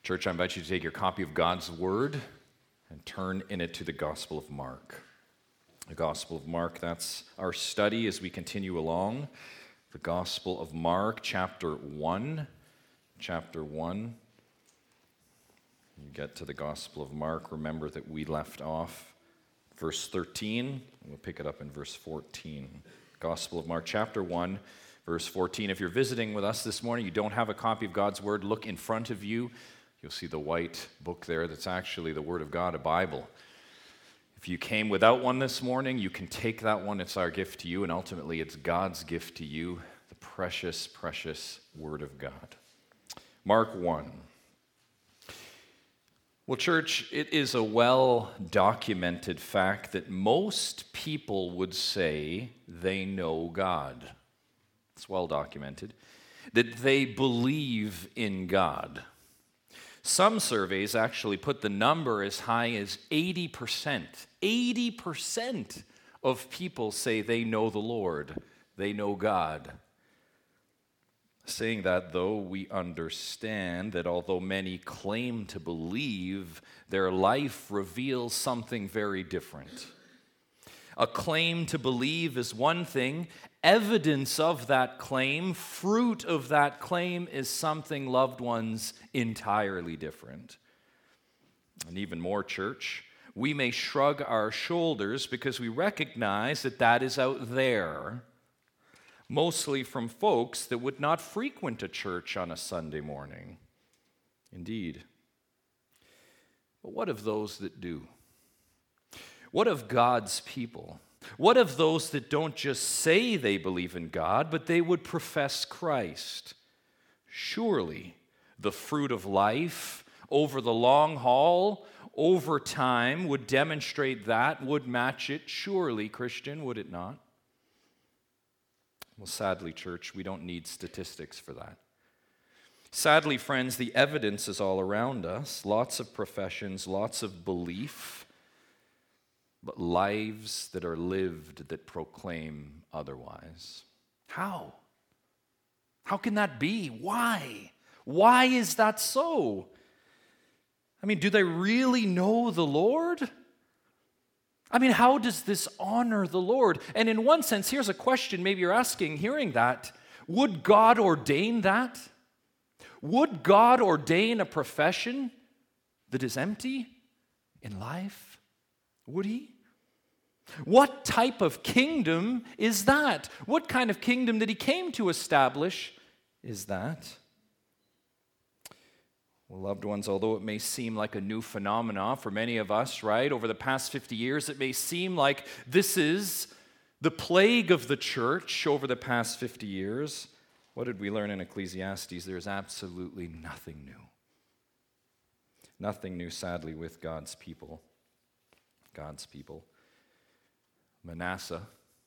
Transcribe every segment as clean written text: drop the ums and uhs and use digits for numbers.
Church, I invite you to take your copy of God's Word and turn in it to the Gospel of Mark. The Gospel of Mark, that's our study as we continue along. The Gospel of Mark, chapter 1. Chapter 1. You get to the Gospel of Mark, remember that we left off verse 13, and we'll pick it up in verse 14. Gospel of Mark, chapter 1, verse 14. If you're visiting with us this morning, you don't have a copy of God's Word, look in front of you. You'll see the white book there that's actually the Word of God, a Bible. If you came without one this morning, you can take that one. It's our gift to you, and ultimately it's God's gift to you, the precious, precious Word of God. Mark 1. Well, church, it is a well-documented fact that most people would say they know God. It's well-documented. That they believe in God. Some surveys actually put the number as high as 80%. 80% of people say they know the Lord, they know God. Saying that, though, we understand that although many claim to believe, their life reveals something very different. A claim to believe is one thing. Evidence of that claim, fruit of that claim, is something, loved ones, entirely different. And even more, church, we may shrug our shoulders because we recognize that that is out there, mostly from folks that would not frequent a church on a Sunday morning. Indeed. But what of those that do? What of God's people? What of those that don't just say they believe in God, but they would profess Christ? Surely the fruit of life over the long haul, over time, would demonstrate that, would match it. Surely, Christian, would it not? Well, sadly, church, we don't need statistics for that. Sadly, friends, the evidence is all around us. Lots of professions, lots of belief, but lives that are lived that proclaim otherwise. How? How can that be? Why? Why is that so? I mean, do they really know the Lord? I mean, how does this honor the Lord? And in one sense, here's a question maybe you're asking, hearing that. Would God ordain that? Would God ordain a profession that is empty in life? Would He? What type of kingdom is that? What kind of kingdom that He came to establish is that? Well, loved ones, although it may seem like a new phenomenon for many of us, right? Over the past 50 years, it may seem like this is the plague of the church over the past 50 years. What did we learn in Ecclesiastes? There's absolutely nothing new. Nothing new, sadly, with God's people. God's people. Manasseh,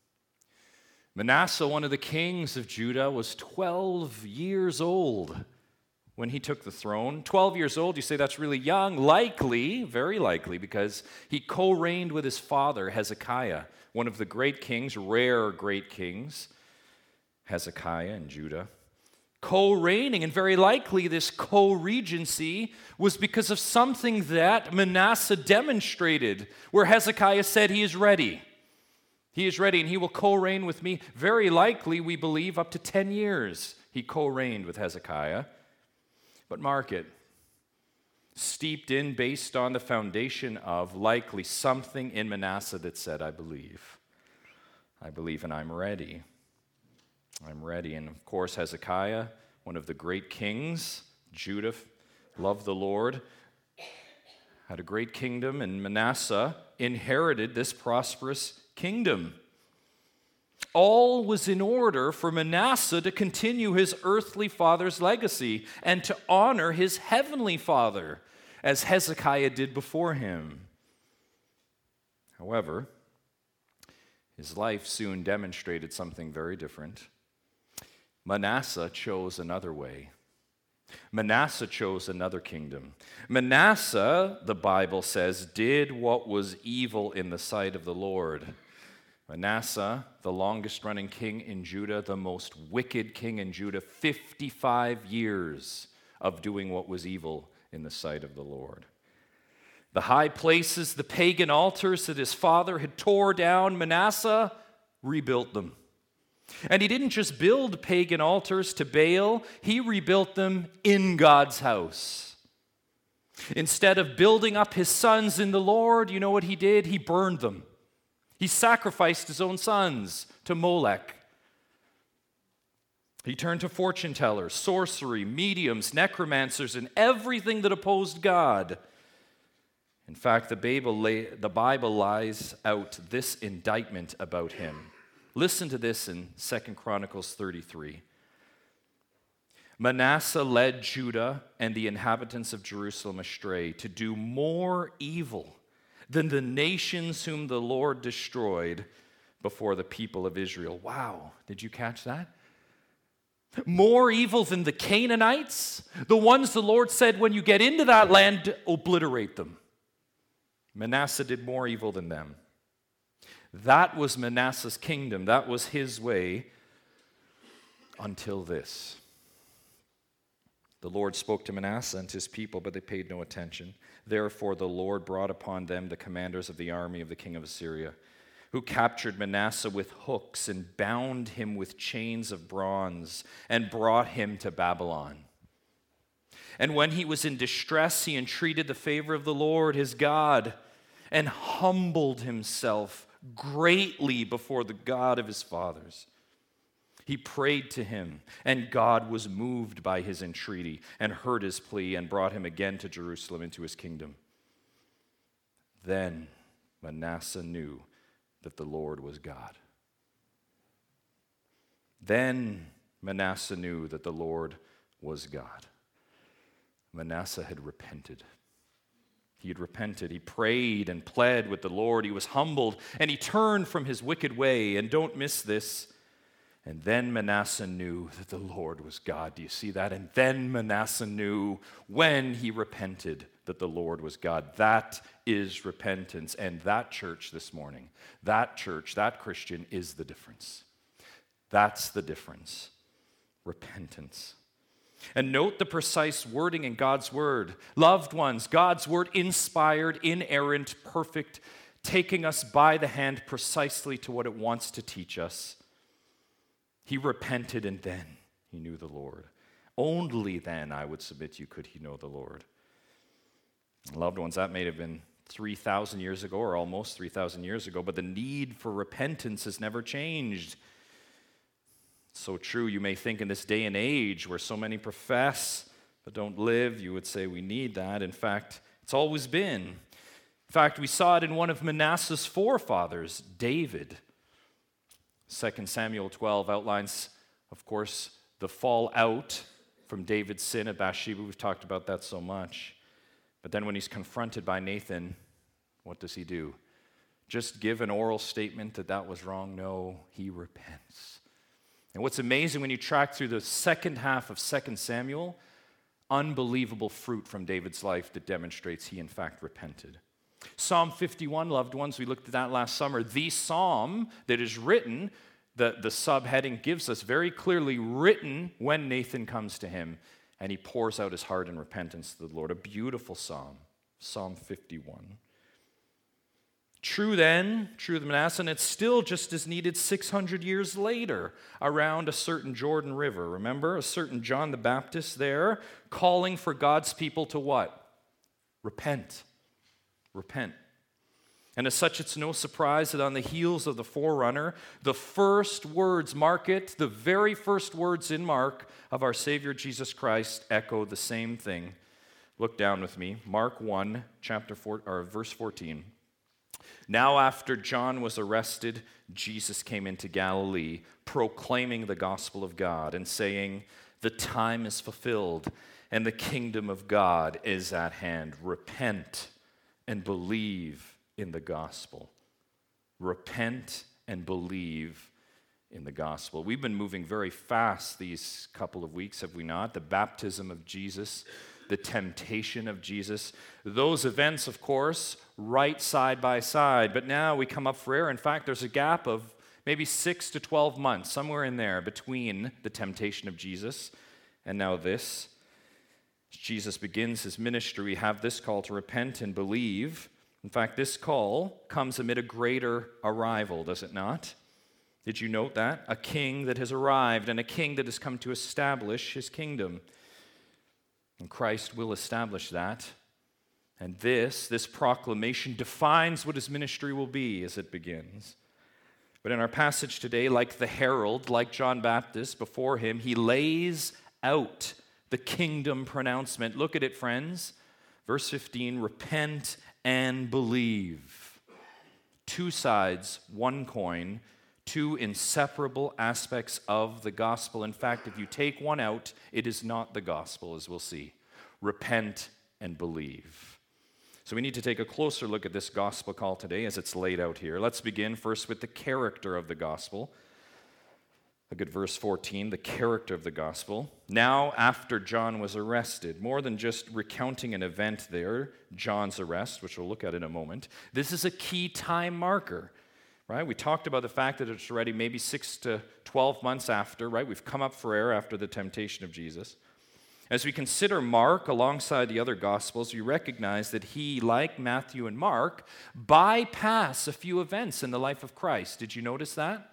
one of the kings of Judah, was 12 years old when he took the throne. 12 years old, you say that's really young. Likely, very likely, because he co-reigned with his father, Hezekiah, one of the great kings, rare great kings, Hezekiah in Judah. Co-reigning, and very likely this co-regency was because of something that Manasseh demonstrated, where Hezekiah said he is ready. He is ready, and he will co-reign with me. Very likely, we believe, up to 10 years he co-reigned with Hezekiah. But mark it, steeped in, based on the foundation of likely something in Manasseh that said, I believe, and I'm ready. I'm ready. And of course, Hezekiah, one of the great kings, Judah, loved the Lord, had a great kingdom, and Manasseh inherited this prosperous kingdom. All was in order for Manasseh to continue his earthly father's legacy and to honor his heavenly father, as Hezekiah did before him. However, his life soon demonstrated something very different. Manasseh chose another way. Manasseh chose another kingdom. Manasseh, the Bible says, did what was evil in the sight of the Lord. Manasseh, the longest-running king in Judah, the most wicked king in Judah, 55 years of doing what was evil in the sight of the Lord. The high places, the pagan altars that his father had tore down, Manasseh rebuilt them. And he didn't just build pagan altars to Baal, he rebuilt them in God's house. Instead of building up his sons in the Lord, you know what he did? He burned them. He sacrificed his own sons to Molech. He turned to fortune tellers, sorcery, mediums, necromancers, and everything that opposed God. In fact, the Bible lies out this indictment about him. Listen to this in 2 Chronicles 33. Manasseh led Judah and the inhabitants of Jerusalem astray to do more evil than the nations whom the Lord destroyed before the people of Israel. Wow, did you catch that? More evil than the Canaanites, the ones the Lord said, when you get into that land, obliterate them. Manasseh did more evil than them. That was Manasseh's kingdom. That was his way until this. The Lord spoke to Manasseh and to his people, but they paid no attention. Therefore, the Lord brought upon them the commanders of the army of the king of Assyria, who captured Manasseh with hooks and bound him with chains of bronze and brought him to Babylon. And when he was in distress, he entreated the favor of the Lord his God and humbled himself greatly before the God of his fathers. He prayed to him, and God was moved by his entreaty and heard his plea and brought him again to Jerusalem into his kingdom. Then Manasseh knew that the Lord was God. Then Manasseh knew that the Lord was God. Manasseh had repented. He had repented. He prayed and pled with the Lord. He was humbled, and he turned from his wicked way. And don't miss this. And then Manasseh knew that the Lord was God. Do you see that? And then Manasseh knew when he repented that the Lord was God. That is repentance. And that church this morning, that church, that Christian is the difference. That's the difference. Repentance. And note the precise wording in God's word. Loved ones, God's word inspired, inerrant, perfect, taking us by the hand precisely to what it wants to teach us. He repented and then he knew the Lord. Only then, I would submit to you, could he know the Lord. Loved ones, that may have been 3,000 years ago or almost 3,000 years ago, but the need for repentance has never changed. So true, you may think in this day and age where so many profess but don't live, you would say we need that. In fact, it's always been. In fact, we saw it in one of Manasseh's forefathers, David. 2 Samuel 12 outlines, of course, the fallout from David's sin at Bathsheba. We've talked about that so much. But then when he's confronted by Nathan, what does he do? Just give an oral statement that was wrong? No, he repents. And what's amazing when you track through the second half of 2 Samuel, unbelievable fruit from David's life that demonstrates he in fact repented. Psalm 51, loved ones, we looked at that last summer. The psalm that is written, the subheading gives us very clearly, written when Nathan comes to him and he pours out his heart in repentance to the Lord. A beautiful psalm, Psalm 51. True then, true of Manasseh, and it's still just as needed 600 years later around a certain Jordan River. Remember, a certain John the Baptist there calling for God's people to what? Repent. Repent. And as such, it's no surprise that on the heels of the forerunner, the first words, mark it, the very first words in Mark of our Savior Jesus Christ echo the same thing. Look down with me, Mark 1, verse 14. Now after John was arrested, Jesus came into Galilee, proclaiming the gospel of God and saying, "The time is fulfilled, and the kingdom of God is at hand. Repent and believe in the gospel." Repent and believe in the gospel. We've been moving very fast these couple of weeks, have we not? The baptism of Jesus, the temptation of Jesus. Those events, of course, right side by side. But now we come up for air. In fact, there's a gap of maybe 6 to 12 months, somewhere in there, between the temptation of Jesus and now this. As Jesus begins his ministry, we have this call to repent and believe. In fact, this call comes amid a greater arrival, does it not? Did you note that? A king that has arrived and a king that has come to establish his kingdom. And Christ will establish that. And this proclamation defines what his ministry will be as it begins. But in our passage today, like the herald, like John Baptist before him, he lays out the kingdom pronouncement. Look at it, friends. Verse 15, repent and believe. Two sides, one coin, two inseparable aspects of the gospel. In fact, if you take one out, it is not the gospel, as we'll see. Repent and believe. So we need to take a closer look at this gospel call today as it's laid out here. Let's begin first with the character of the gospel. Look at verse 14, the character of the gospel. Now, after John was arrested, more than just recounting an event there, John's arrest, which we'll look at in a moment, this is a key time marker, right? We talked about the fact that it's already maybe 6 to 12 months after, right? We've come up for air after the temptation of Jesus. As we consider Mark alongside the other Gospels, we recognize that he, like Matthew and Mark, bypass a few events in the life of Christ. Did you notice that?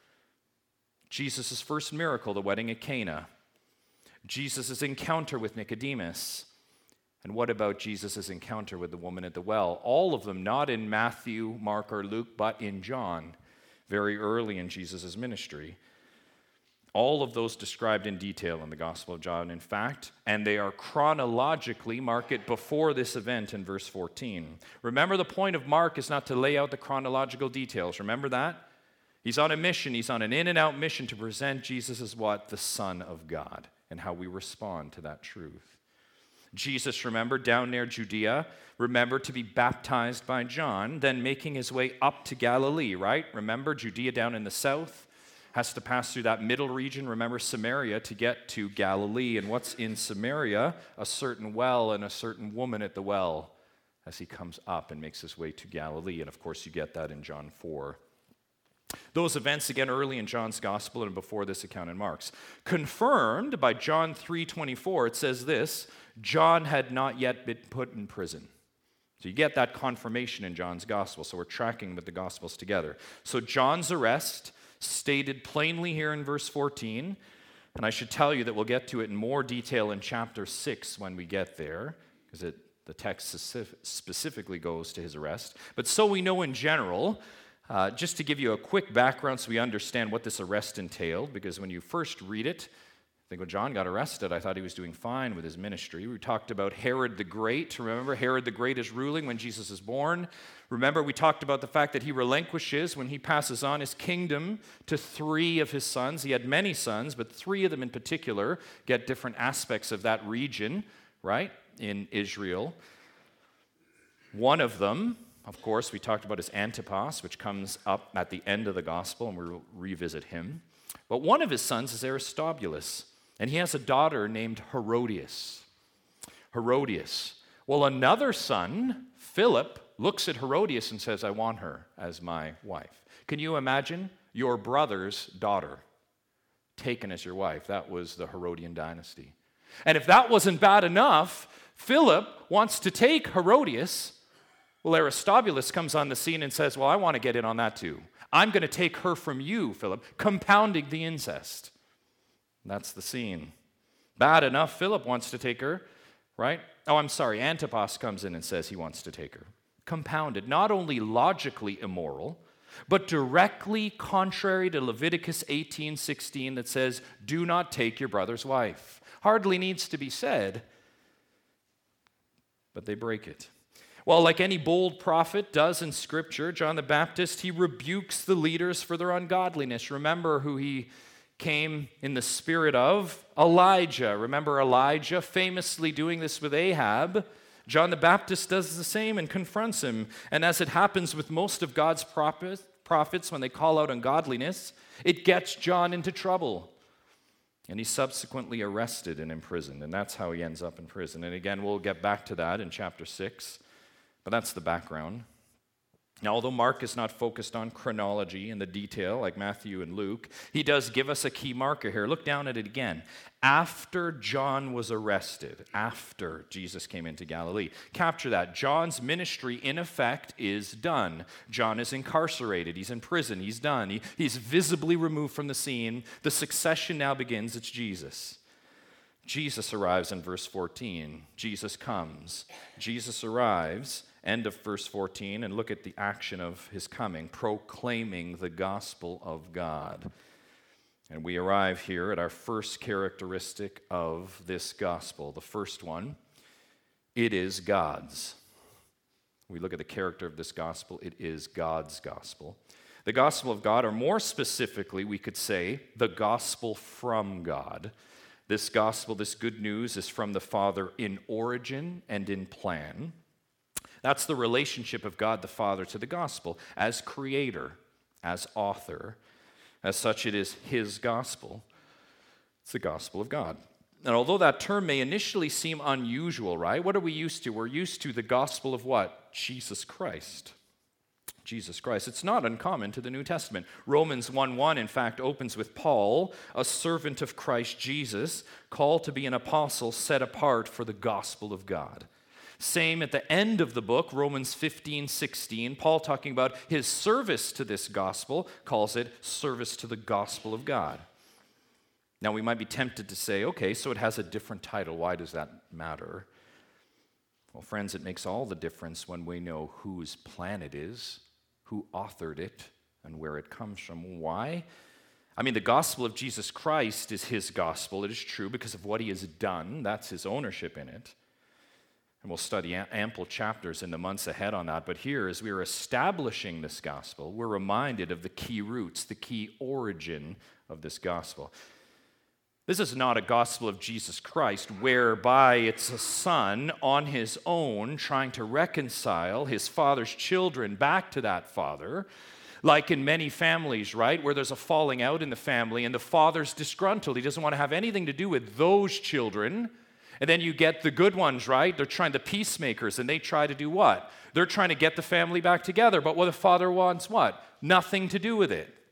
Jesus' first miracle, the wedding at Cana. Jesus' encounter with Nicodemus. And what about Jesus' encounter with the woman at the well? All of them not in Matthew, Mark, or Luke, but in John, very early in Jesus' ministry. All of those described in detail in the Gospel of John, in fact, and they are chronologically marked before this event in verse 14. Remember, the point of Mark is not to lay out the chronological details. Remember that? He's on a mission. He's on an in-and-out mission to present Jesus as what? The Son of God, and how we respond to that truth. Jesus, remember, down near Judea, remember to be baptized by John, then making his way up to Galilee, right? Remember, Judea down in the south has to pass through that middle region, remember Samaria, to get to Galilee. And what's in Samaria? A certain well and a certain woman at the well as he comes up and makes his way to Galilee. And of course, you get that in John 4. Those events, again, early in John's gospel and before this account in Mark's. Confirmed by John 3:24, it says this, John had not yet been put in prison. So you get that confirmation in John's gospel. So we're tracking with the gospels together. So John's arrest, stated plainly here in verse 14, and I should tell you that we'll get to it in more detail in chapter 6 when we get there, because the text specifically goes to his arrest. But so we know in general, just to give you a quick background so we understand what this arrest entailed, because when you first read it, I think when John got arrested, I thought he was doing fine with his ministry. We talked about Herod the Great. Remember, Herod the Great is ruling when Jesus is born. Remember, we talked about the fact that he relinquishes when he passes on his kingdom to 3 of his sons. He had many sons, but 3 of them in particular get different aspects of that region, right, in Israel. One of them, of course, we talked about is Antipas, which comes up at the end of the gospel, and we'll revisit him. But one of his sons is Aristobulus, and he has a daughter named Herodias. Well, another son, Philip, looks at Herodias and says, I want her as my wife. Can you imagine your brother's daughter taken as your wife? That was the Herodian dynasty. And if that wasn't bad enough, Philip wants to take Herodias. Well, Aristobulus comes on the scene and says, well, I want to get in on that too. I'm going to take her from you, Philip, compounding the incest. That's the scene. Bad enough, Philip wants to take her, right? Oh, I'm sorry, Antipas comes in and says he wants to take her. Compounded, not only logically immoral, but directly contrary to Leviticus 18:16 that says, do not take your brother's wife. Hardly needs to be said, but they break it. Well, like any bold prophet does in Scripture, John the Baptist, he rebukes the leaders for their ungodliness. Remember who he came in the spirit of? Elijah. Remember Elijah famously doing this with Ahab? John the Baptist does the same and confronts him. And as it happens with most of God's prophets when they call out ungodliness, it gets John into trouble. And he's subsequently arrested and imprisoned. And that's how he ends up in prison. And again, we'll get back to that in chapter 6. But that's the background. Now, although Mark is not focused on chronology and the detail like Matthew and Luke, he does give us a key marker here. Look down at it again. After John was arrested, after Jesus came into Galilee. Capture that. John's ministry, in effect, is done. John is incarcerated. He's in prison. He's done. He's visibly removed from the scene. The succession now begins. It's Jesus. Jesus arrives in verse 14. Jesus comes. Jesus arrives. End of verse 14, and look at the action of his coming, proclaiming the gospel of God. And we arrive here at our first characteristic of this gospel. The first one, it is God's. We look at the character of this gospel, it is God's gospel. The gospel of God, or more specifically, we could say, the gospel from God. This gospel, this good news, is from the Father in origin and in plan. That's the relationship of God the Father to the gospel as creator, as author. As such, it is his gospel. It's the gospel of God. And although that term may initially seem unusual, right? What are we used to? We're used to the gospel of what? Jesus Christ. Jesus Christ. It's not uncommon to the New Testament. Romans 1:1, in fact, opens with Paul, a servant of Christ Jesus, called to be an apostle set apart for the gospel of God. Same at the end of the book, Romans 15:16, Paul talking about his service to this gospel, calls it service to the gospel of God. Now we might be tempted to say, okay, so it has a different title. Why does that matter? Well, friends, it makes all the difference when we know whose plan it is, who authored it, and where it comes from. Why? I mean, the gospel of Jesus Christ is his gospel. It is true because of what he has done. That's his ownership in it. And we'll study ample chapters in the months ahead on that. But here, as we are establishing this gospel, we're reminded of the key roots, the key origin of this gospel. This is not a gospel of Jesus Christ whereby it's a son on his own trying to reconcile his father's children back to that father. Like in many families, right, where there's a falling out in the family and the father's disgruntled. He doesn't want to have anything to do with those children. And then you get the good ones, right? They're trying, the peacemakers, and they try to do what? They're trying to get the family back together. But what the father wants, what? Nothing to do with it.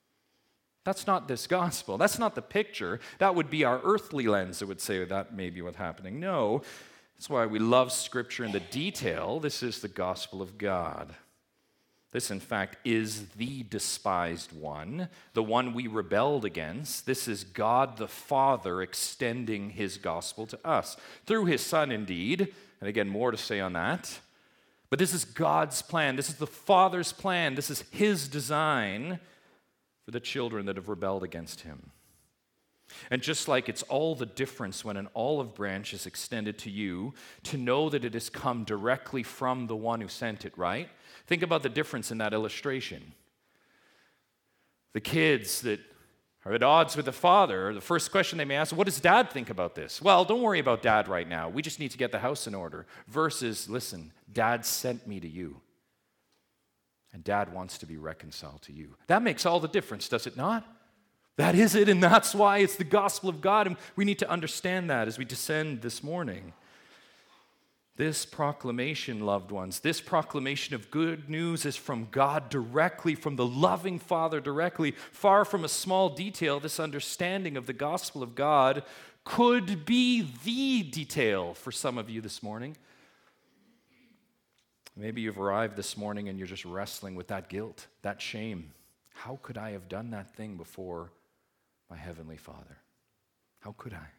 That's not this gospel. That's not the picture. That would be our earthly lens that would say that may be what's happening. No, that's why we love Scripture in the detail. This is the gospel of God. This, in fact, is the despised one, the one we rebelled against. This is God the Father extending his gospel to us through his Son, indeed. And again, more to say on that. But this is God's plan. This is the Father's plan. This is his design for the children that have rebelled against him. And just like it's all the difference when an olive branch is extended to you, to know that it has come directly from the one who sent it, right? Think about the difference in that illustration. The kids that are at odds with the father, the first question they may ask, what does dad think about this? Well, don't worry about dad right now. We just need to get the house in order. Versus, listen, dad sent me to you. And dad wants to be reconciled to you. That makes all the difference, does it not? That is it, and that's why it's the gospel of God, and we need to understand that as we descend this morning. This proclamation, loved ones, this proclamation of good news is from God directly, from the loving Father directly. Far from a small detail, this understanding of the gospel of God could be the detail for some of you this morning. Maybe you've arrived this morning and you're just wrestling with that guilt, that shame. How could I have done that thing before my Heavenly Father? How could I?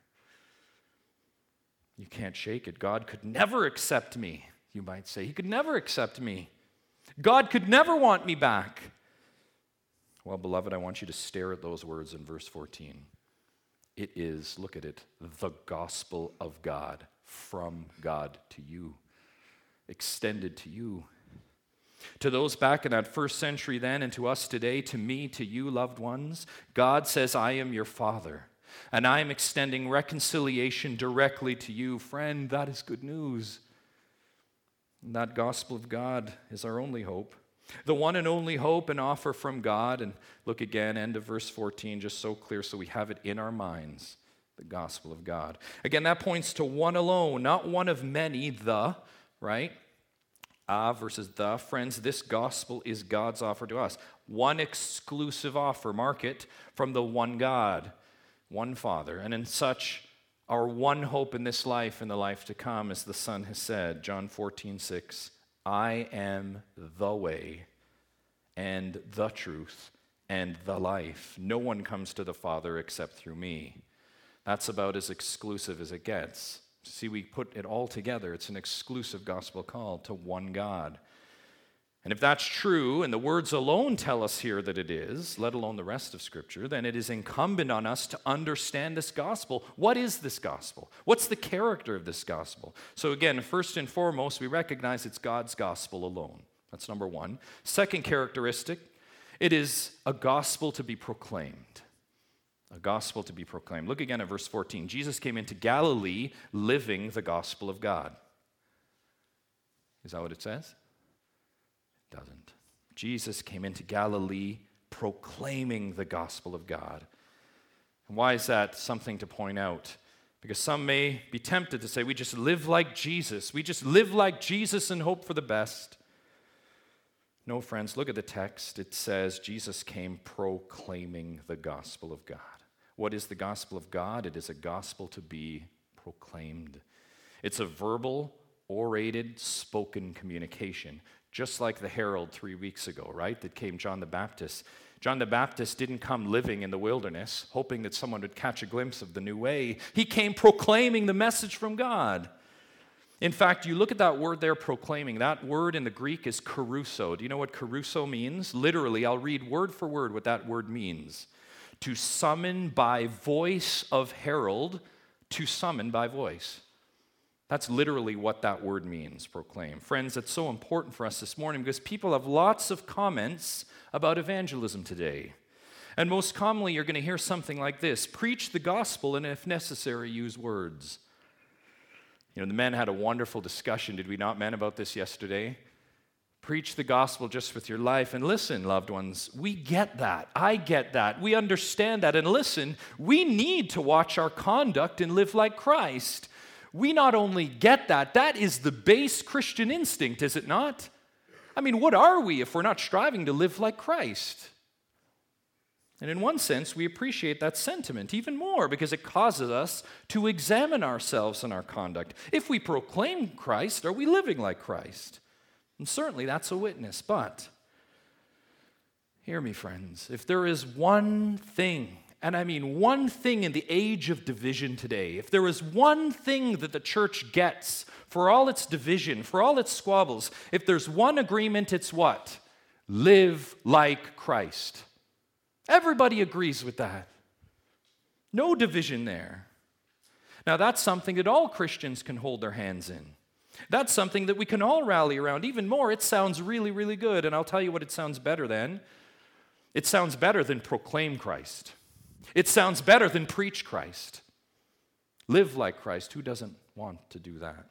You can't shake it. God could never accept me, you might say. He could never accept me. God could never want me back. Well, beloved, I want you to stare at those words in verse 14. It is, look at it, the gospel of God, from God to you, extended to you. To those back in that first century then, and to us today, to me, to you, loved ones, God says, I am your Father, and I am extending reconciliation directly to you. Friend, that is good news. And that gospel of God is our only hope. The one and only hope and offer from God. And look again, end of verse 14, just so clear so we have it in our minds. The gospel of God. Again, that points to one alone, not one of many, right? Versus the. Friends, this gospel is God's offer to us. One exclusive offer, mark it, from the one God, one Father. And in such, our one hope in this life and the life to come, as the Son has said, John 14:6, I am the way and the truth and the life. No one comes to the Father except through me. That's about as exclusive as it gets. See, we put it all together. It's an exclusive gospel call to one God. And if that's true, and the words alone tell us here that it is, let alone the rest of Scripture, then it is incumbent on us to understand this gospel. What is this gospel? What's the character of this gospel? So again, first and foremost, we recognize it's God's gospel alone. That's number one. Second characteristic, it is a gospel to be proclaimed. A gospel to be proclaimed. Look again at verse 14. Jesus came into Galilee living the gospel of God. Is that what it says? It doesn't. Jesus came into Galilee proclaiming the gospel of God. And why is that something to point out? Because some may be tempted to say, we just live like Jesus. We just live like Jesus and hope for the best. No, friends, look at the text. It says Jesus came proclaiming the gospel of God. What is the gospel of God? It is a gospel to be proclaimed. It's a verbal, orated, spoken communication, just like the herald 3 weeks ago, right? That came John the Baptist. John the Baptist didn't come living in the wilderness, hoping that someone would catch a glimpse of the new way. He came proclaiming the message from God. In fact, you look at that word there, proclaiming. That word in the Greek is kerusso. Do you know what kerusso means? Literally, I'll read word for word what that word means. To summon by voice of herald, to summon by voice. That's literally what that word means, proclaim. Friends, it's so important for us this morning because people have lots of comments about evangelism today. And most commonly, you're going to hear something like this: preach the gospel and, if necessary, use words. You know, the men had a wonderful discussion, did we not, men, about this yesterday? Preach the gospel just with your life. And listen, loved ones, we get that. I get that. We understand that. And listen, we need to watch our conduct and live like Christ. We not only get that, that is the base Christian instinct, is it not? I mean, what are we if we're not striving to live like Christ? And in one sense, we appreciate that sentiment even more because it causes us to examine ourselves and our conduct. If we proclaim Christ, are we living like Christ? And certainly that's a witness. But, hear me, friends, if there is one thing, and I mean one thing in the age of division today, if there is one thing that the church gets for all its division, for all its squabbles, if there's one agreement, it's what? Live like Christ. Everybody agrees with that. No division there. Now, that's something that all Christians can hold their hands in. That's something that we can all rally around. Even more, it sounds really, really good. And I'll tell you what it sounds better than. It sounds better than proclaim Christ. It sounds better than preach Christ. Live like Christ. Who doesn't want to do that?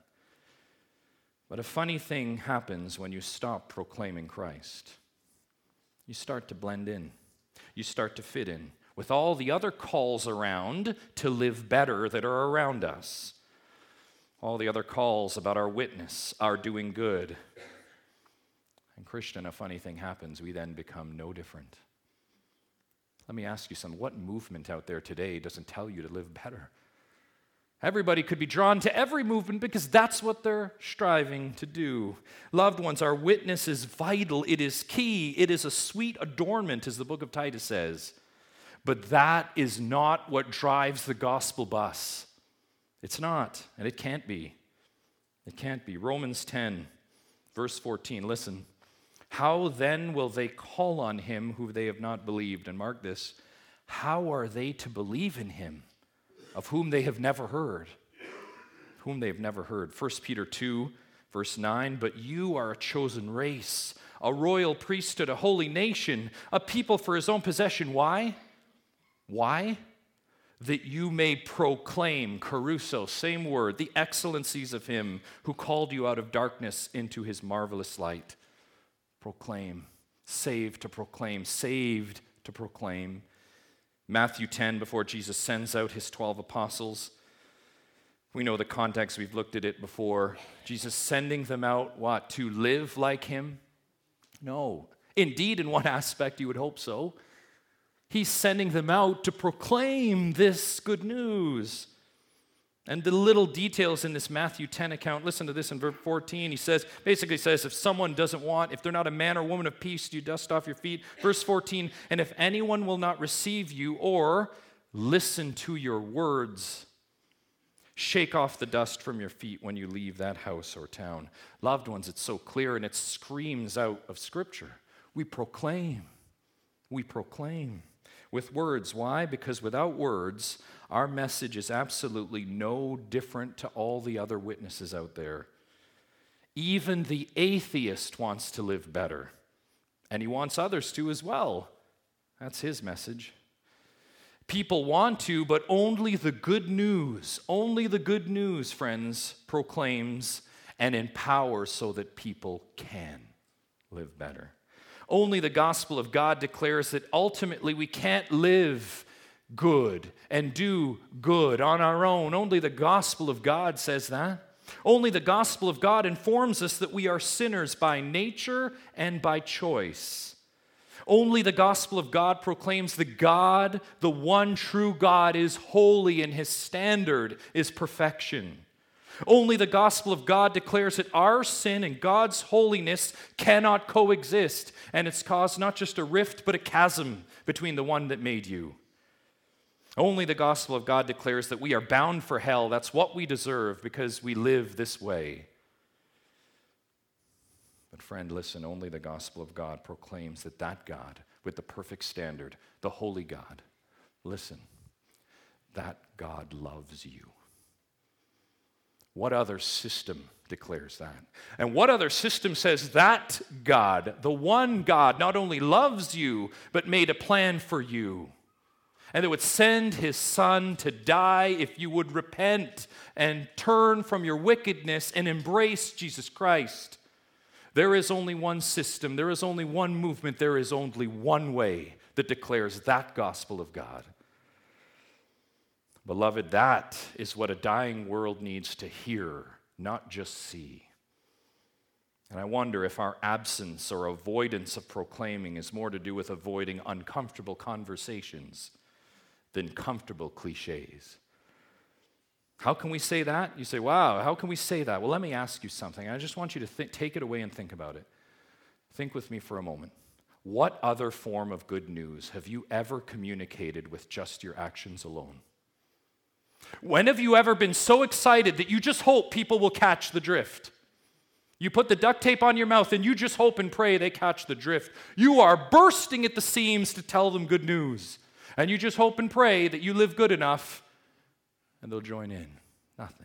But a funny thing happens when you stop proclaiming Christ. You start to blend in. You start to fit in with all the other calls around to live better that are around us. All the other calls about our witness, our doing good. And Christian, a funny thing happens. We then become no different. Let me ask you something. What movement out there today doesn't tell you to live better? Everybody could be drawn to every movement because that's what they're striving to do. Loved ones, our witness is vital. It is key. It is a sweet adornment, as the book of Titus says. But that is not what drives the gospel bus. It's not, and it can't be. It can't be. Romans 10, verse 14, listen. How then will they call on him who they have not believed? And mark this, how are they to believe in him of whom they have never heard? Whom they have never heard. 1 Peter 2, verse 9, but you are a chosen race, a royal priesthood, a holy nation, a people for his own possession. Why? Why? That you may proclaim, kerusso, same word, the excellencies of him who called you out of darkness into his marvelous light. Proclaim, saved to proclaim, saved to proclaim. Matthew 10, before Jesus sends out his 12 apostles, We know the context, we've looked at it before. Jesus sending them out, what? To live like him? No. Indeed, in one aspect, you would hope so. He's sending them out to proclaim this good news. And the little details in this Matthew 10 account, listen to this in verse 14. He basically says, if someone doesn't want, if they're not a man or woman of peace, do you dust off your feet? Verse 14, and if anyone will not receive you or listen to your words, shake off the dust from your feet when you leave that house or town. Loved ones, it's so clear and it screams out of Scripture. We proclaim with words. Why? Because without words, our message is absolutely no different to all the other witnesses out there. Even the atheist wants to live better, and he wants others to as well. That's his message. People want to, but only the good news, friends, proclaims and empowers so that people can live better. Only the gospel of God declares that ultimately we can't live good and do good on our own. Only the gospel of God says that. Only the gospel of God informs us that we are sinners by nature and by choice. Only the gospel of God proclaims that God, the one true God, is holy and his standard is perfection. Only the gospel of God declares that our sin and God's holiness cannot coexist, and it's caused not just a rift, but a chasm between the one that made you. Only the gospel of God declares that we are bound for hell. That's what we deserve because we live this way. But friend, listen, only the gospel of God proclaims that God, with the perfect standard, the holy God, listen, that God loves you. What other system declares that? And what other system says that God, the one God, not only loves you, but made a plan for you? And that would send his son to die if you would repent and turn from your wickedness and embrace Jesus Christ. There is only one system, there is only one movement, there is only one way that declares that gospel of God. Beloved, that is what a dying world needs to hear, not just see. And I wonder if our absence or avoidance of proclaiming is more to do with avoiding uncomfortable conversations than comfortable cliches. How can we say that? You say, wow, how can we say that? Well, let me ask you something. I just want you to take it away and think about it. Think with me for a moment. What other form of good news have you ever communicated with just your actions alone? When have you ever been so excited that you just hope people will catch the drift? You put the duct tape on your mouth and you just hope and pray they catch the drift. You are bursting at the seams to tell them good news. And you just hope and pray that you live good enough and they'll join in. Nothing.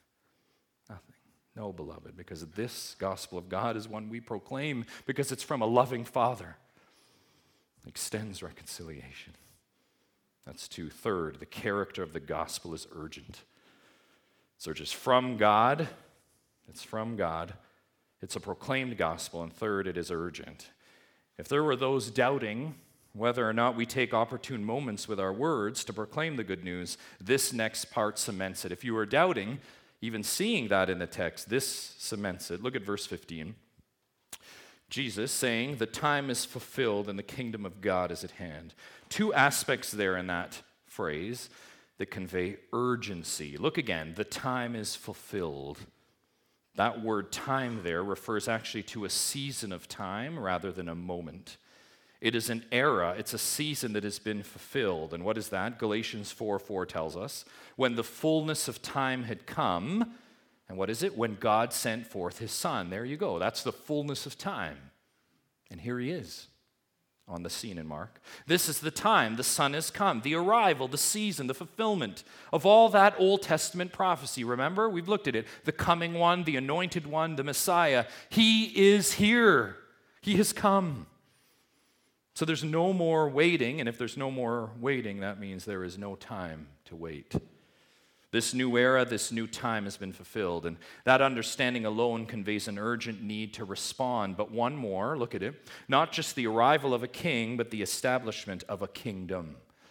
No, beloved, because this gospel of God is one we proclaim because it's from a loving Father. It extends reconciliation. That's two. Third, the character of the gospel is urgent. So it's from God. It's from God. It's a proclaimed gospel. And third, it is urgent. If there were those doubting whether or not we take opportune moments with our words to proclaim the good news, this next part cements it. If you were doubting, even seeing that in the text, this cements it. Look at verse 15. Jesus saying, the time is fulfilled and the kingdom of God is at hand. Two aspects there in that phrase that convey urgency. Look again, the time is fulfilled. That word time there refers actually to a season of time rather than a moment. It is an era, it's a season that has been fulfilled. And what is that? Galatians 4:4 tells us, when the fullness of time had come, and what is it? When God sent forth his Son. There you go. That's the fullness of time. And here he is on the scene in Mark. This is the time the Son has come, the arrival, the season, the fulfillment of all that Old Testament prophecy. Remember, we've looked at it. The coming one, the anointed one, the Messiah. He is here. He has come. So there's no more waiting, and if there's no more waiting, that means there is no time to wait. This new era, this new time has been fulfilled, and that understanding alone conveys an urgent need to respond. But one more, look at it, not just the arrival of a king, but the establishment of a kingdom.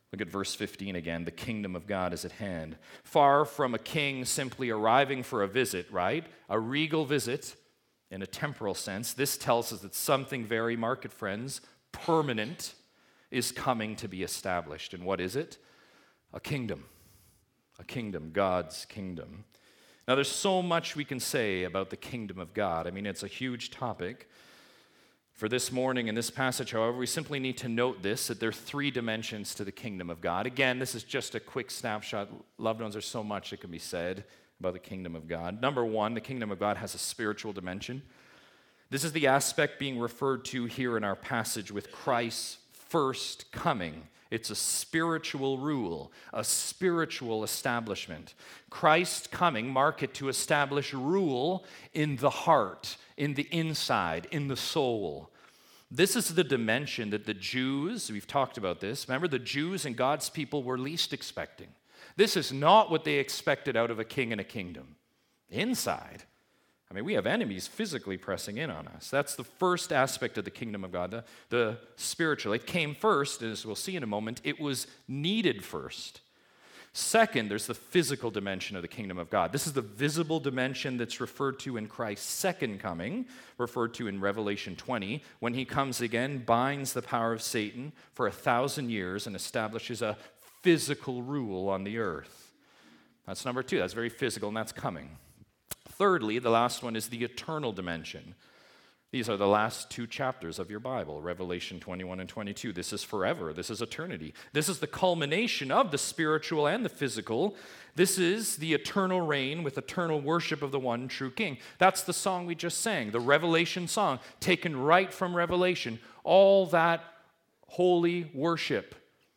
Look at verse 15 again. The kingdom of God is at hand. Far from a king simply arriving for a visit, right? A regal visit in a temporal sense. This tells us that something very, mark it, friends, permanent is coming to be established. And what is it? A kingdom. A kingdom, God's kingdom. Now, there's so much we can say about the kingdom of God. I mean, it's a huge topic. For this morning in this passage, however, we simply need to note this, that there are three dimensions to the kingdom of God. Again, this is just a quick snapshot. Loved ones, there's so much that can be said about the kingdom of God. Number one, the kingdom of God has a spiritual dimension. This is the aspect being referred to here in our passage with Christ's first coming. It's a spiritual rule, a spiritual establishment. Christ coming, mark it, to establish rule in the heart, in the inside, in the soul. This is the dimension that the Jews, we've talked about this, remember the Jews and God's people were least expecting. This is not what they expected out of a king and a kingdom. Inside, I mean, we have enemies physically pressing in on us. That's the first aspect of the kingdom of God, the spiritual. It came first, as we'll see in a moment. It was needed first. Second, there's the physical dimension of the kingdom of God. This is the visible dimension that's referred to in Christ's second coming, referred to in Revelation 20, when he comes again, binds the power of Satan for 1,000 years and establishes a physical rule on the earth. That's number two. That's very physical, and that's coming. Thirdly, the last one is the eternal dimension. These are the last two chapters of your Bible, Revelation 21 and 22. This is forever. This is eternity. This is the culmination of the spiritual and the physical. This is the eternal reign with eternal worship of the one true King. That's the song we just sang, the Revelation song, taken right from Revelation. All that holy worship,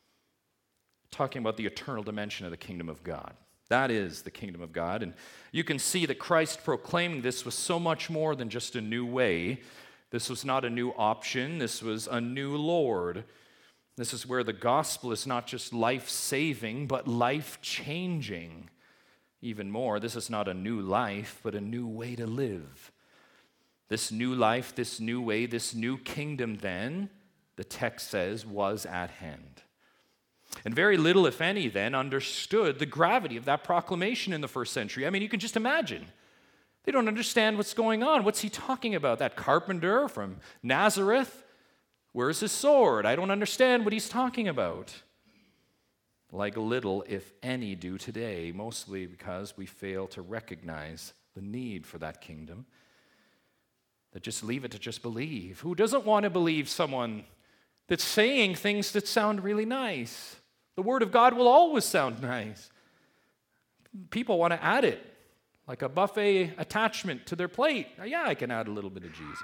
talking about the eternal dimension of the kingdom of God. That is the kingdom of God. And you can see that Christ proclaiming this was so much more than just a new way. This was not a new option. This was a new Lord. This is where the gospel is not just life-saving, but life-changing. Even more, this is not a new life, but a new way to live. This new life, this new way, this new kingdom then, the text says, was at hand. And very little, if any, then understood the gravity of that proclamation in the first century. I mean, you can just imagine. They don't understand what's going on. What's he talking about? That carpenter from Nazareth? Where's his sword? I don't understand what he's talking about. Like little, if any, do today, mostly because we fail to recognize the need for that kingdom. That just leave it to just believe. Who doesn't want to believe someone that's saying things that sound really nice? The Word of God will always sound nice. People want to add it, like a buffet attachment to their plate. Yeah, I can add a little bit of Jesus.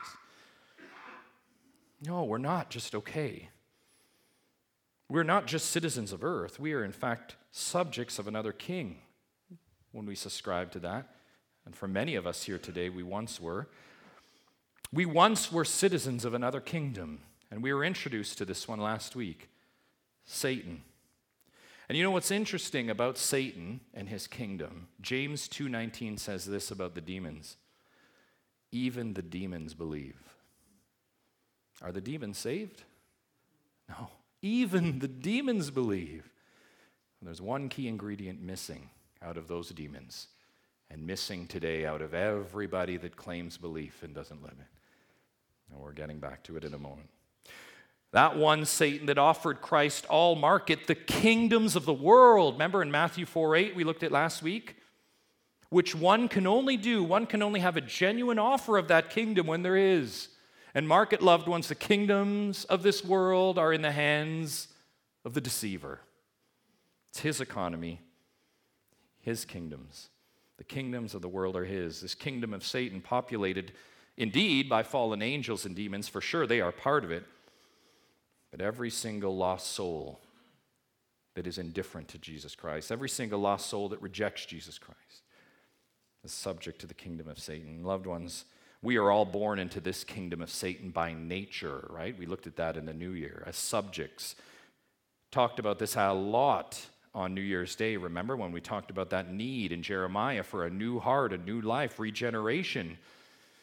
No, we're not just okay. We're not just citizens of earth. We are, in fact, subjects of another king when we subscribe to that. And for many of us here today, we once were. We once were citizens of another kingdom. And we were introduced to this one last week, Satan. And you know what's interesting about Satan and his kingdom? James 2:19 says this about the demons. Even the demons believe. Are the demons saved? No. Even the demons believe. And there's one key ingredient missing out of those demons, and missing today out of everybody that claims belief and doesn't live it. And we're getting back to it in a moment. That one Satan that offered Christ all market, the kingdoms of the world. Remember in Matthew 4:8 we looked at last week? Which one can only have a genuine offer of that kingdom when there is. And mark it, loved ones, the kingdoms of this world are in the hands of the deceiver. It's his economy, his kingdoms. The kingdoms of the world are his. This kingdom of Satan, populated indeed by fallen angels and demons, for sure they are part of it. But every single lost soul that is indifferent to Jesus Christ, every single lost soul that rejects Jesus Christ, is subject to the kingdom of Satan. Loved ones, we are all born into this kingdom of Satan by nature, right? We looked at that in the New Year, as subjects. Talked about this a lot on New Year's Day. Remember when we talked about that need in Jeremiah for a new heart, a new life, regeneration.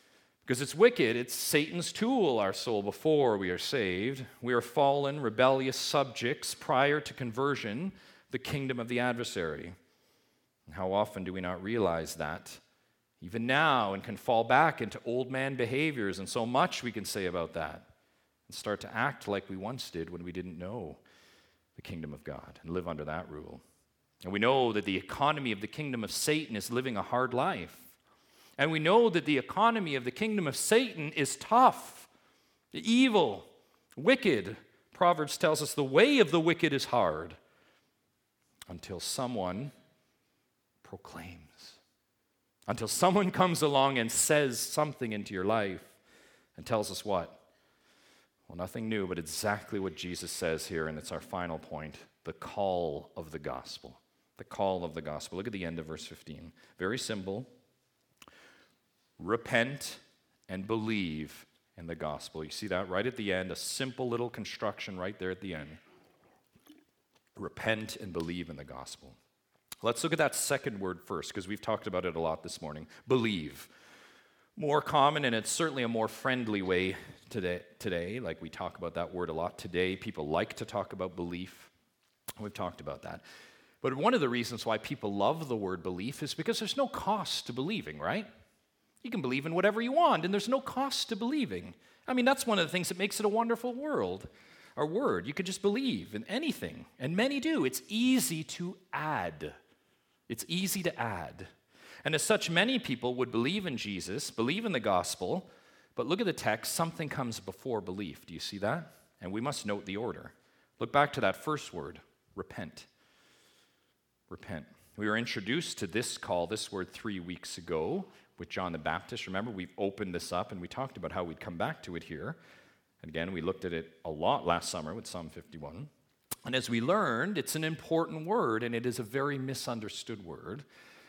Because it's wicked. It's Satan's tool, our soul, before we are saved. We are fallen, rebellious subjects prior to conversion, the kingdom of the adversary. And how often do we not realize that? Even now, and can fall back into old man behaviors, and so much we can say about that, and start to act like we once did when we didn't know the kingdom of God and live under that rule. And we know that the economy of the kingdom of Satan is living a hard life. And we know that the economy of the kingdom of Satan is tough, evil, wicked. Proverbs tells us the way of the wicked is hard until someone proclaims, until someone comes along and says something into your life and tells us what? Well, nothing new, but exactly what Jesus says here, and it's our final point, the call of the gospel. The call of the gospel. Look at the end of verse 15. Very simple. Repent and believe in the gospel. You see that right at the end, a simple little construction right there at the end. Repent and believe in the gospel. Let's look at that second word first, because we've talked about it a lot this morning. Believe. More common, and it's certainly a more friendly way today. Like we talk about that word a lot today. People like to talk about belief. We've talked about that. But one of the reasons why people love the word belief is because there's no cost to believing, right? You can believe in whatever you want, and there's no cost to believing. I mean, that's one of the things that makes it a wonderful word. You could just believe in anything, and many do. It's easy to add. It's easy to add. And as such, many people would believe in Jesus, believe in the gospel, but look at the text, something comes before belief. Do you see that? And we must note the order. Look back to that first word, repent. Repent. We were introduced to this call, this word, 3 weeks ago with John the Baptist. Remember, we've opened this up and we talked about how we'd come back to it here. And again, we looked at it a lot last summer with Psalm 51. And as we learned, it's an important word and it is a very misunderstood word.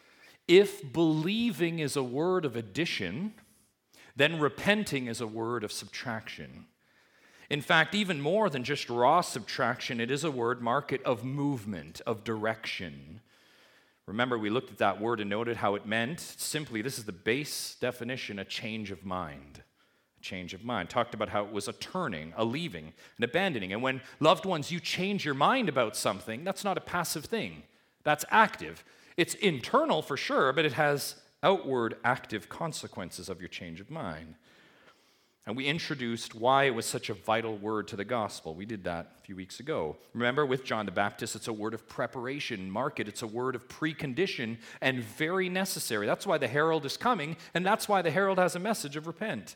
If believing is a word of addition, then repenting is a word of subtraction. In fact, even more than just raw subtraction, it is a word, mark it, of movement, of direction. Remember, we looked at that word and noted how it meant simply, this is the base definition, a change of mind. A change of mind. Talked about how it was a turning, a leaving, an abandoning. And when, loved ones, you change your mind about something, that's not a passive thing. That's active. It's internal for sure, but it has outward active consequences of your change of mind. And we introduced why it was such a vital word to the gospel. We did that a few weeks ago. Remember, with John the Baptist, it's a word of preparation. Mark it, it's a word of precondition and very necessary. That's why the herald is coming, and that's why the herald has a message of repent.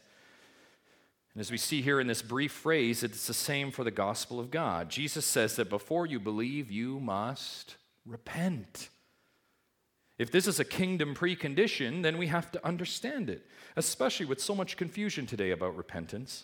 And as we see here in this brief phrase, it's the same for the gospel of God. Jesus says that before you believe, you must repent. If this is a kingdom precondition, then we have to understand it, especially with so much confusion today about repentance.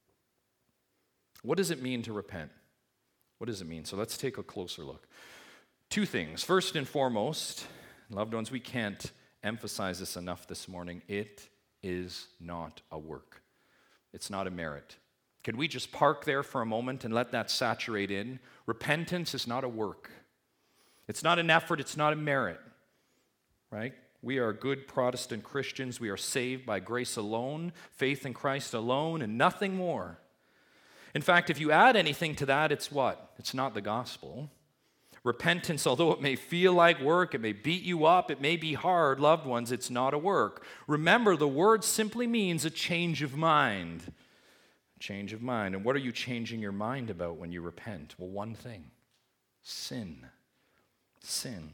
What does it mean to repent? What does it mean? So let's take a closer look. Two things. First and foremost, loved ones, we can't emphasize this enough this morning. It is not a work. It's not a merit. Can we just park there for a moment and let that saturate in? Repentance is not a work. It's not an effort. It's not a merit. Right? We are good Protestant Christians. We are saved by grace alone, faith in Christ alone, and nothing more. In fact, if you add anything to that, it's what? It's not the gospel. Repentance, although it may feel like work, it may beat you up, it may be hard, loved ones, it's not a work. Remember, the word simply means a change of mind. A change of mind. And what are you changing your mind about when you repent? Well, one thing. Sin. Sin.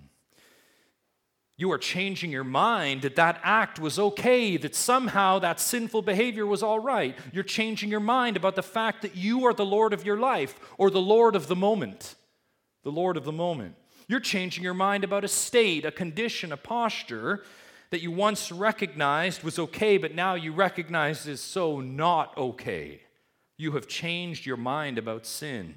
You are changing your mind that that act was okay, that somehow that sinful behavior was all right. You're changing your mind about the fact that you are the Lord of your life or the Lord of the moment. The Lord of the moment. You're changing your mind about a state, a condition, a posture that you once recognized was okay, but now you recognize is so not okay. You have changed your mind about sin.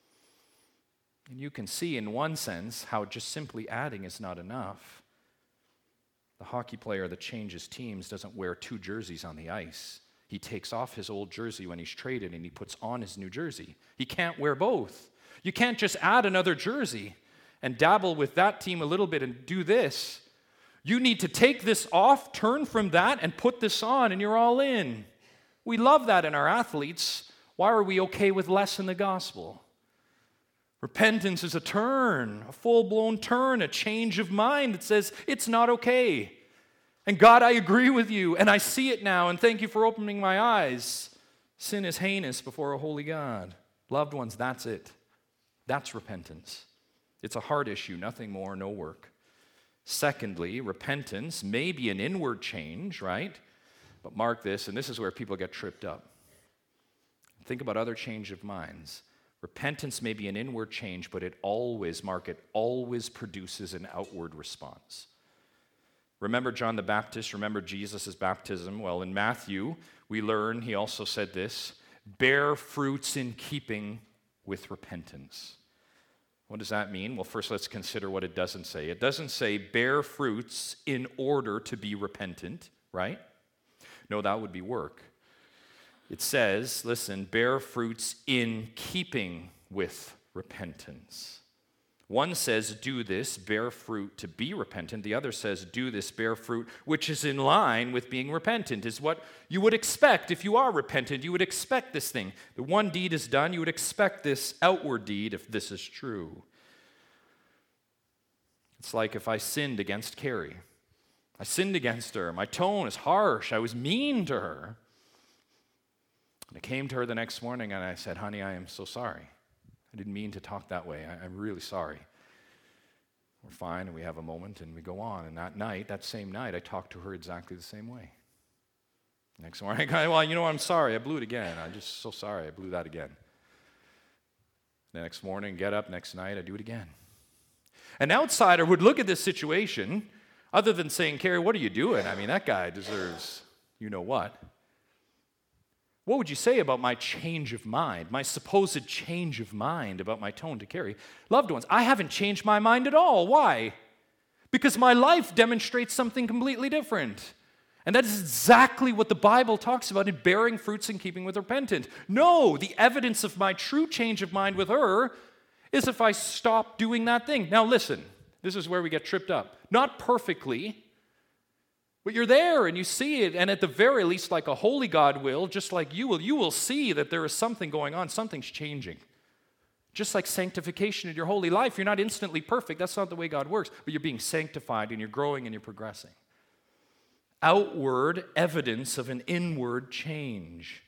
And you can see in one sense how just simply adding is not enough. The hockey player that changes teams doesn't wear two jerseys on the ice. He takes off his old jersey when he's traded and he puts on his new jersey. He can't wear both. You can't just add another jersey and dabble with that team a little bit and do this. You need to take this off, turn from that, and put this on, and you're all in. We love that in our athletes. Why are we okay with less in the gospel? Repentance is a turn, a full-blown turn, a change of mind that says, it's not okay. And God, I agree with you, and I see it now, and thank you for opening my eyes. Sin is heinous before a holy God. Loved ones, that's it. That's repentance. It's a heart issue, nothing more, no work. Secondly, repentance may be an inward change, right? But mark this, and this is where people get tripped up. Think about other change of minds. Repentance may be an inward change, but it always produces an outward response. Remember John the Baptist, remember Jesus' baptism? Well, in Matthew, we learn, he also said this, bear fruits in keeping with repentance. What does that mean? Well, first let's consider what it doesn't say. It doesn't say bear fruits in order to be repentant, right? No, that would be work. It says, listen, bear fruits in keeping with repentance. One says, do this, bear fruit to be repentant. The other says, do this, bear fruit, which is in line with being repentant, is what you would expect if you are repentant. You would expect this thing. The one deed is done, you would expect this outward deed if this is true. It's like if I sinned against Carrie. I sinned against her. My tone is harsh. I was mean to her. And I came to her the next morning and I said, honey, I am so sorry. I didn't mean to talk that way. I'm really sorry. We're fine, and we have a moment, and we go on. And that same night, I talked to her exactly the same way. Next morning, well, you know, I'm sorry. I blew it again. I'm just so sorry. I blew that again. The next morning, get up. Next night, I do it again. An outsider would look at this situation, other than saying, Carrie, what are you doing? I mean, that guy deserves you know what. What would you say about my change of mind, my supposed change of mind about my tone to Carrie? Loved ones, I haven't changed my mind at all. Why? Because my life demonstrates something completely different. And that is exactly what the Bible talks about in bearing fruits in keeping with repentance. No, the evidence of my true change of mind with her is if I stop doing that thing. Now listen, this is where we get tripped up. Not perfectly, but you're there and you see it, and at the very least, like a holy God will, just like you will see that there is something going on, something's changing. Just like sanctification in your holy life, you're not instantly perfect. That's not the way God works, but you're being sanctified and you're growing and you're progressing. Outward evidence of an inward change.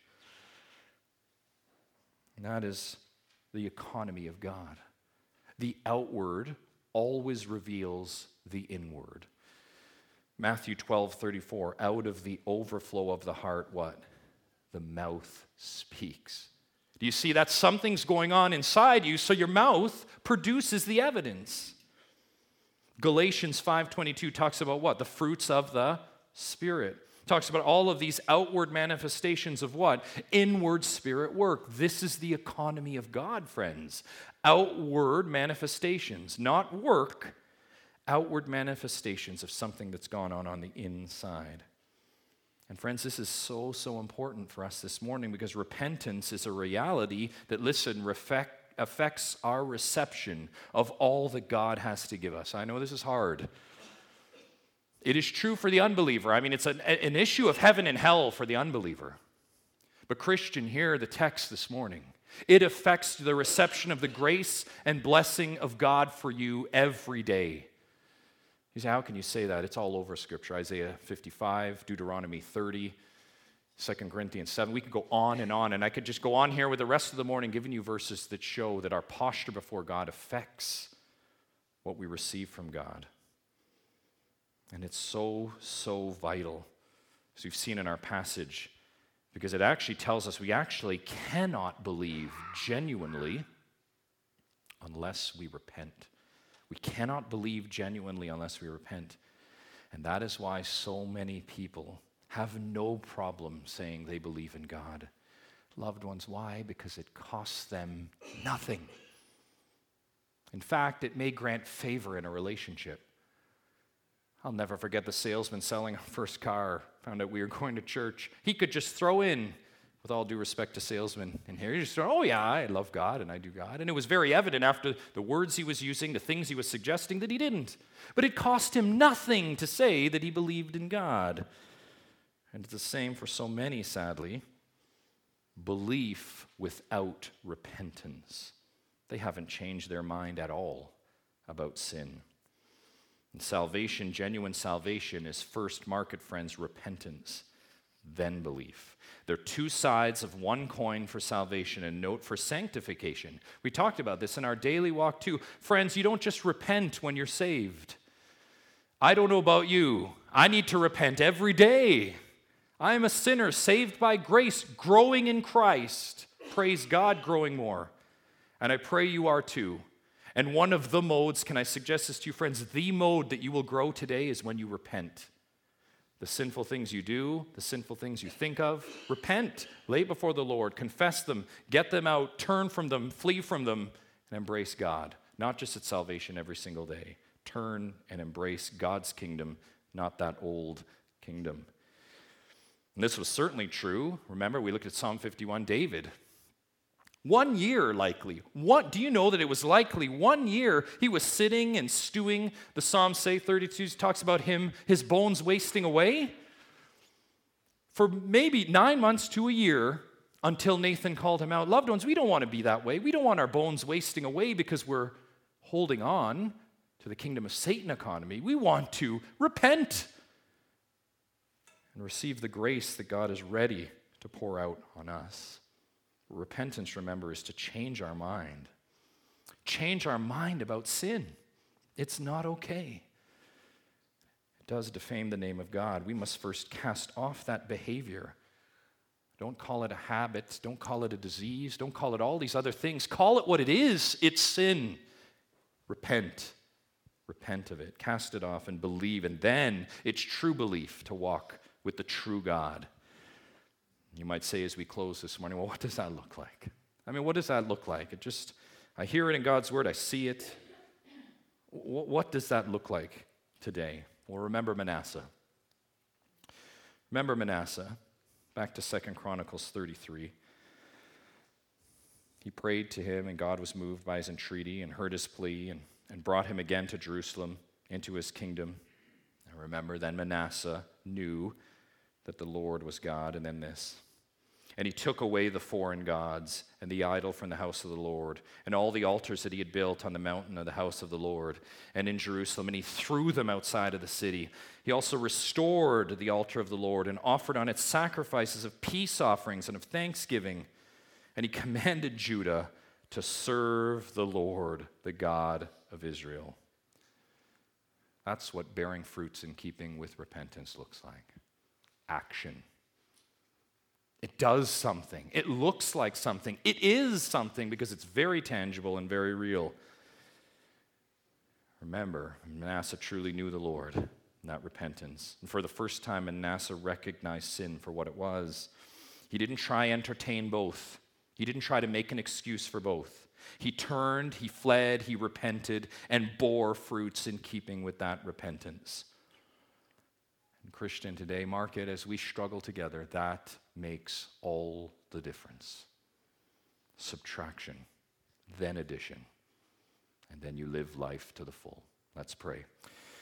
And that is the economy of God. The outward always reveals the inward. Matthew 12:34, out of the overflow of the heart, what? The mouth speaks. Do you see that something's going on inside you, so your mouth produces the evidence? Galatians 5:22 talks about what? The fruits of the Spirit. Talks about all of these outward manifestations of what? Inward Spirit work. This is the economy of God, friends. Outward manifestations, not work. Outward manifestations of something that's gone on the inside. And friends, this is so important for us this morning because repentance is a reality that, listen, affects our reception of all that God has to give us. I know this is hard. It is true for the unbeliever. I mean, it's an issue of heaven and hell for the unbeliever. But Christian, hear the text this morning. It affects the reception of the grace and blessing of God for you every day. You say, how can you say that? It's all over Scripture. Isaiah 55, Deuteronomy 30, 2 Corinthians 7. We could go on, and I could just go on here with the rest of the morning giving you verses that show that our posture before God affects what we receive from God. And it's so vital, as we've seen in our passage, because it actually tells us we actually cannot believe genuinely unless we repent. We cannot believe genuinely unless we repent. And that is why so many people have no problem saying they believe in God. Loved ones, why? Because it costs them nothing. In fact, it may grant favor in a relationship. I'll never forget the salesman selling our first car. Found out we were going to church. He could just throw in With all due respect to salesmen in here, you just go, oh yeah, I love God and I do God. And it was very evident after the words he was using, the things he was suggesting, that he didn't. But it cost him nothing to say that he believed in God. And it's the same for so many, sadly. Belief without repentance. They haven't changed their mind at all about sin. And salvation, genuine salvation, is first, mark it, friends, repentance, then belief. They're two sides of one coin for salvation, and note for sanctification. We talked about this in our daily walk too. Friends, you don't just repent when you're saved. I don't know about you. I need to repent every day. I am a sinner saved by grace, growing in Christ. Praise God, growing more. And I pray you are too. And one of the modes, can I suggest this to you, friends, the mode that you will grow today is when you repent. The sinful things you do, the sinful things you think of, repent, lay before the Lord, confess them, get them out, turn from them, flee from them, and embrace God. Not just at salvation every single day. Turn and embrace God's kingdom, not that old kingdom. And this was certainly true. Remember, we looked at Psalm 51, David. 1 year, likely. Do you know that it was likely 1 year he was sitting and stewing? The Psalms say, 32 talks about his bones wasting away. For maybe 9 months to a year until Nathan called him out. Loved ones, we don't want to be that way. We don't want our bones wasting away because we're holding on to the kingdom of Satan economy. We want to repent and receive the grace that God is ready to pour out on us. Repentance, remember, is to change our mind. Change our mind about sin. It's not okay. It does defame the name of God. We must first cast off that behavior. Don't call it a habit. Don't call it a disease. Don't call it all these other things. Call it what it is. It's sin. Repent. Repent of it. Cast it off and believe. And then it's true belief to walk with the true God. You might say as we close this morning, well, what does that look like? I mean, what does that look like? I hear it in God's word, I see it. What does that look like today? Well, remember Manasseh. Remember Manasseh, back to 2 Chronicles 33. He prayed to him, and God was moved by his entreaty and heard his plea and brought him again to Jerusalem, into his kingdom. And remember, then Manasseh knew that the Lord was God, and then this. And he took away the foreign gods and the idol from the house of the Lord, and all the altars that he had built on the mountain of the house of the Lord and in Jerusalem, and he threw them outside of the city. He also restored the altar of the Lord and offered on it sacrifices of peace offerings and of thanksgiving. And he commanded Judah to serve the Lord, the God of Israel. That's what bearing fruits in keeping with repentance looks like. Action. It does something. It looks like something. It is something because it's very tangible and very real. Remember, Manasseh truly knew the Lord, and that repentance. And for the first time, Manasseh recognized sin for what it was. He didn't try to entertain both. He didn't try to make an excuse for both. He turned, he fled, he repented, and bore fruits in keeping with that repentance. And Christian, today, mark it as we struggle together. That makes all the difference. Subtraction, then addition, and then you live life to the full. Let's pray.